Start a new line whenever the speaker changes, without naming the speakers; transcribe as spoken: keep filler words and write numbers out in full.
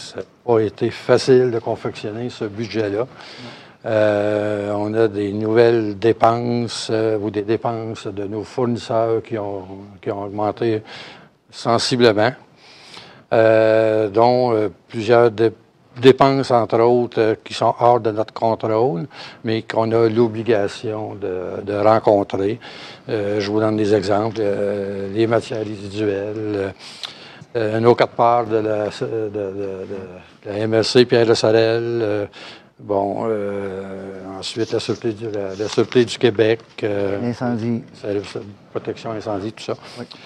ça n'a pas été facile de confectionner ce budget-là. Euh, on a des nouvelles dépenses euh, ou des dépenses de nos fournisseurs qui ont, qui ont augmenté sensiblement, euh, dont euh, plusieurs dé- dépenses, entre autres, euh, qui sont hors de notre contrôle, mais qu'on a l'obligation de, de rencontrer. Euh, je vous donne des exemples. Euh, les matières résiduelles, euh, nos quatre parts de la, de, de, de, de la M R C Pierre de Sorel, euh, bon, euh, ensuite la Sûreté du, la, la Sûreté du Québec, euh,
L'incendie.
la protection incendie, tout ça.
Oui.